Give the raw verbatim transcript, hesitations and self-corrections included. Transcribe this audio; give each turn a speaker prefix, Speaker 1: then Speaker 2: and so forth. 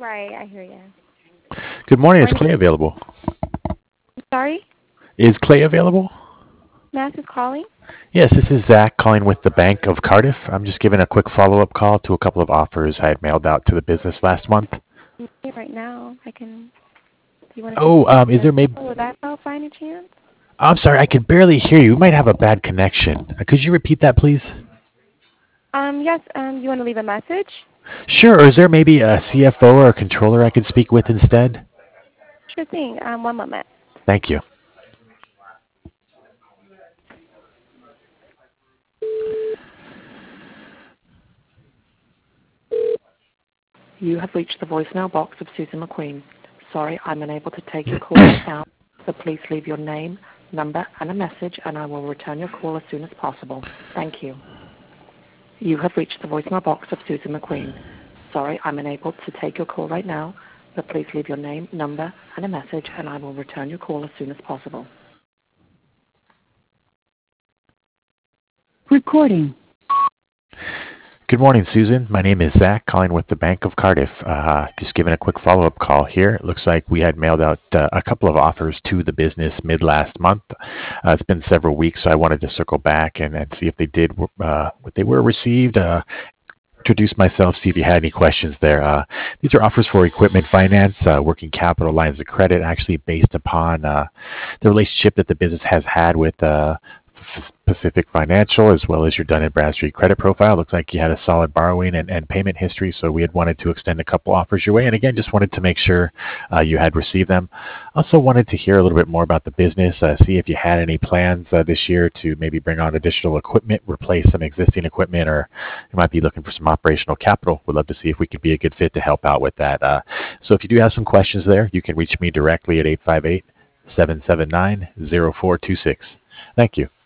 Speaker 1: Right, I hear you.
Speaker 2: Good morning. Is
Speaker 1: Morning.
Speaker 2: Clay available?
Speaker 1: Sorry?
Speaker 2: Is Clay available?
Speaker 1: Mass is calling?
Speaker 2: Yes, this is Zach calling with the Bank of Cardiff. I'm just giving a quick follow-up call to a couple of offers I had mailed out to the business last month.
Speaker 1: Okay, right now, I can... Do you want to give
Speaker 2: Oh,
Speaker 1: me the
Speaker 2: um, is there maybe...
Speaker 1: info? Would that help by any chance?
Speaker 2: I'm sorry, I can barely hear you. We might have a bad connection. Uh, Could you repeat that, please?
Speaker 1: Um, yes, um, you want to leave a message?
Speaker 2: Sure, or is there maybe a C F O or a controller I could speak with instead?
Speaker 1: Sure thing. Um, one moment.
Speaker 2: Thank you.
Speaker 3: You have reached the voicemail box of Susan McQueen. Sorry, I'm unable to take your call right now, so please leave your name, number, and a message, and I will return your call as soon as possible. Thank you. You have reached the voicemail box of Susan McQueen. Sorry, I'm unable to take your call right now, but please leave your name, number, and a message, and I will return your call as soon as possible.
Speaker 4: Recording.
Speaker 2: Good morning, Susan. My name is Zach, calling with the Bank of Cardiff. Uh, just giving a quick follow-up call here. It looks like we had mailed out uh, a couple of offers to the business mid last month. Uh, it's been several weeks, so I wanted to circle back and, and see if they did, uh, what they were received. Uh, introduce myself, see if you had any questions there. Uh, these are offers for equipment finance, uh, working capital lines of credit, actually based upon uh, the relationship that the business has had with uh, Pacific Financial, as well as your Dun and Bradstreet credit profile. Looks like you had a solid borrowing and, and payment history, so we had wanted to extend a couple offers your way. And again, just wanted to make sure uh, you had received them. Also wanted to hear a little bit more about the business, uh, see if you had any plans uh, this year to maybe bring on additional equipment, replace some existing equipment, or you might be looking for some operational capital. We'd love to see if we could be a good fit to help out with that. Uh, so if you do have some questions there, you can reach me directly at eight five eight, seven seven nine, zero four two six. Thank you.